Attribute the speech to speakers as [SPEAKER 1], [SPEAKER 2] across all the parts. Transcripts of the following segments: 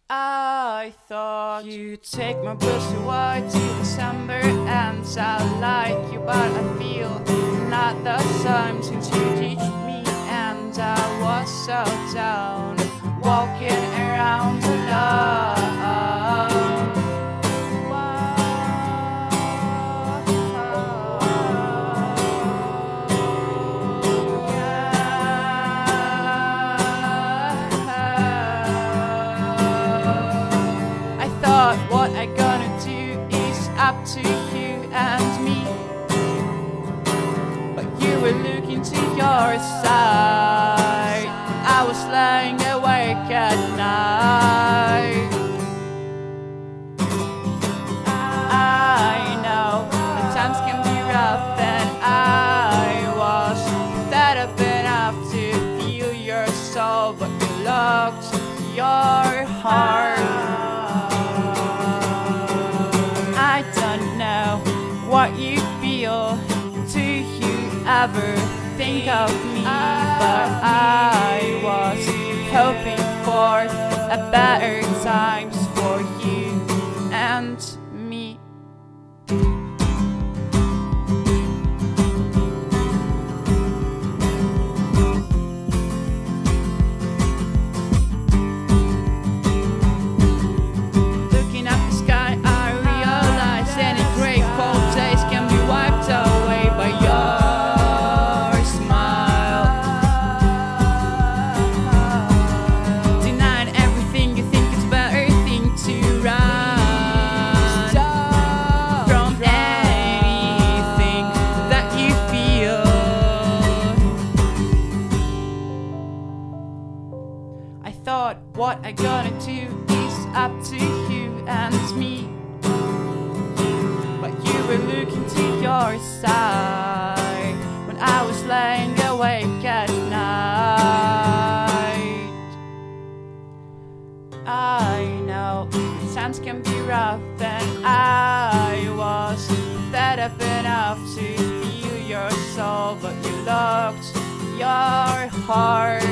[SPEAKER 1] I thought you'd take my pussy white till December, and I like you, but I feel not the same since you teach me, and I was so down, walking around alone. What I gonna do is up to you and me, but you were looking to your side. I was lying awake at night. I know the times can be rough, and I was fed up enough to feel your soul, but you locked your heart. I don't know what you feel. Do you ever think of me? But I was hoping for a better times for you and me. Looking up the sky, what I gonna do is up to you and me, but you were looking to your side when I was laying awake at night. I know times can be rough, and I was fed up enough to feel your soul, but you locked your heart.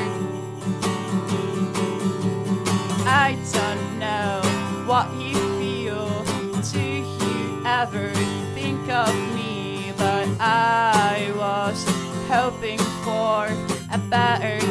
[SPEAKER 1] I don't know what you feel. Do you ever think of me? But I was hoping for a better